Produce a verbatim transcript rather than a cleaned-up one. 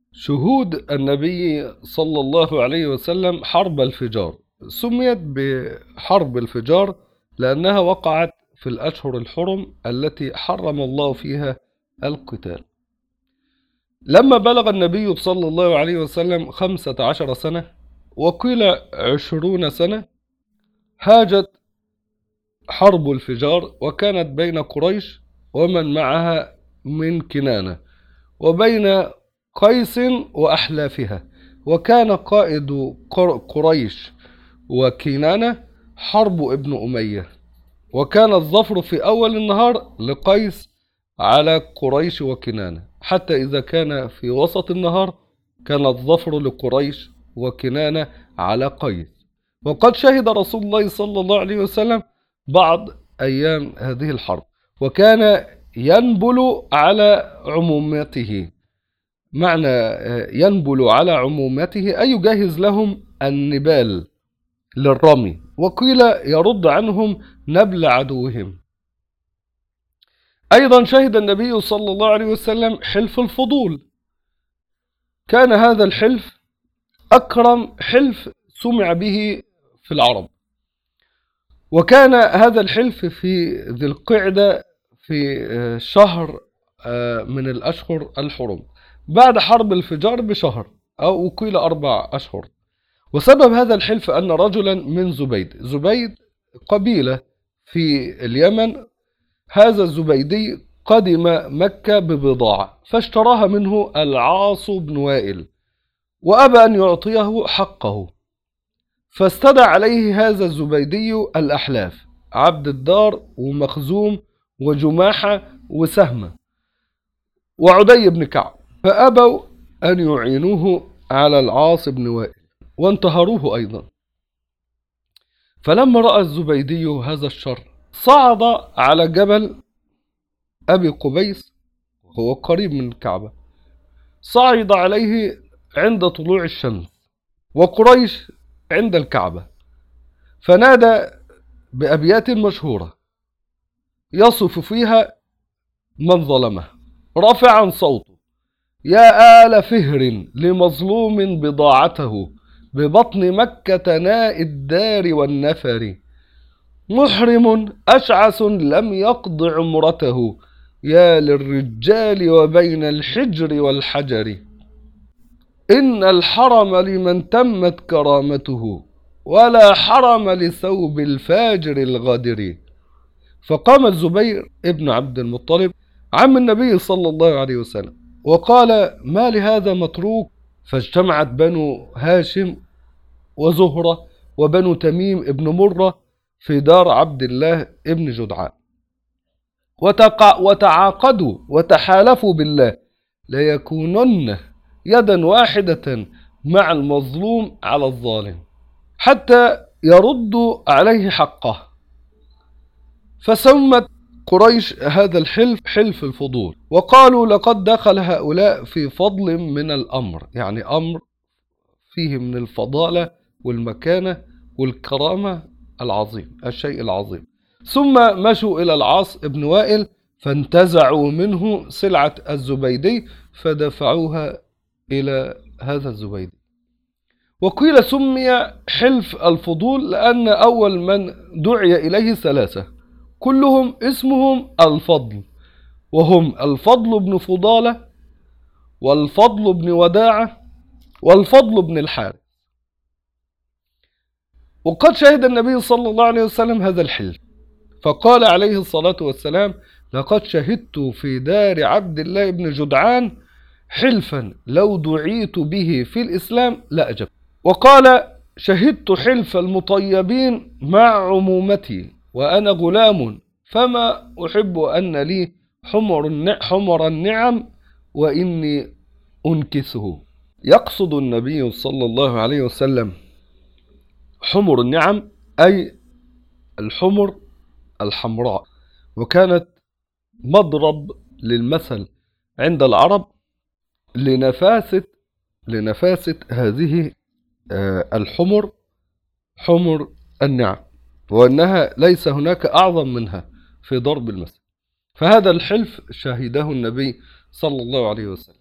شهود النبي صلى الله عليه وسلم حرب الفجار، سميت بحرب الفجار لأنها وقعت في الأشهر الحرم التي حرم الله فيها القتال. لما بلغ النبي صلى الله عليه وسلم خمسة عشر سنة وقيل عشرون سنة، هاجت حرب الفجار، وكانت بين قريش ومن معها من كنانة وبين قيس وأحلافها، وكان قائد قريش وكنانة حرب ابن أمية، وكان الظفر في أول النهار لقيس على قريش وكنانة، حتى إذا كان في وسط النهار كان الظفر لقريش وكنانة على قيس. وقد شهد رسول الله صلى الله عليه وسلم بعض أيام هذه الحرب، وكان ينبل على عمومته. معنى ينبل على عمومته أي يجهز لهم النبال للرمي، وقيل يرد عنهم نبل عدوهم. أيضا شهد النبي صلى الله عليه وسلم حلف الفضول. كان هذا الحلف أكرم حلف سمع به في العرب، وكان هذا الحلف في ذي القعدة في شهر من الأشهر الحرم بعد حرب الفجار بشهر أو قيل أربع أشهر. وسبب هذا الحلف أن رجلا من زبيد زبيد قبيلة في اليمن، هذا الزبيدي قدم مكة ببضاعة فاشتراها منه العاص بن وائل، وأبى أن يعطيه حقه، فاستدعى عليه هذا الزبيدي الأحلاف عبد الدار ومخزوم وجماحة وسهمة وعدي بن كعب، فأبوا أن يعينوه على العاص بن وائل وانتهروه أيضا. فلما رأى الزبيدي هذا الشر صعد على جبل أبي قبيس، هو قريب من الكعبة، صعد عليه عند طلوع الشمس وقريش عند الكعبة، فنادى بأبيات مشهورة يصف فيها من ظلمه رافعا صوته: يا آل فهر لمظلوم بضاعته ببطن مكة ناء الدار والنفر، محرم أشعث لم يقض عمرته يا للرجال وبين الحجر والحجر، إن الحرم لمن تمت كرامته ولا حرم لثوب الفاجر الغادر. فقام الزبير ابن عبد المطلب عم النبي صلى الله عليه وسلم وقال: ما لهذا متروك؟ فاجتمعت بنو هاشم وزهرة وبنو تميم ابن مرة في دار عبد الله ابن جدعان، وتعاقدوا وتحالفوا بالله ليكونن يدا واحدة مع المظلوم على الظالم حتى يردوا عليه حقه. فسمت قريش هذا الحلف حلف الفضول، وقالوا: لقد دخل هؤلاء في فضل من الأمر، يعني أمر فيه من الفضالة والمكانة والكرامة العظيم، الشيء العظيم. ثم مشوا إلى العاص بن وائل فانتزعوا منه سلعة الزبيدي فدفعوها إلى هذا الزبيدي. وقيل سمي حلف الفضول لأن أول من دعي إليه ثلاثة كلهم اسمهم الفضل، وهم الفضل بن فضالة والفضل بن وداعة والفضل بن الحارث. وقد شهد النبي صلى الله عليه وسلم هذا الحلف فقال عليه الصلاة والسلام: لقد شهدت في دار عبد الله بن جدعان حلفا لو دعيت به في الإسلام لأجب. وقال: شهدت حلف المطيبين مع عمومتي وأنا غلام، فما أحب أن لي حمر, حمر النعم وإني أنكسه. يقصد النبي صلى الله عليه وسلم حمر النعم أي الحمر الحمراء، وكانت مضرب للمثل عند العرب لنفاسة لنفاسة هذه الحمر، حمر النعم، وأنها ليس هناك أعظم منها في ضرب المثل. فهذا الحلف شهده النبي صلى الله عليه وسلم.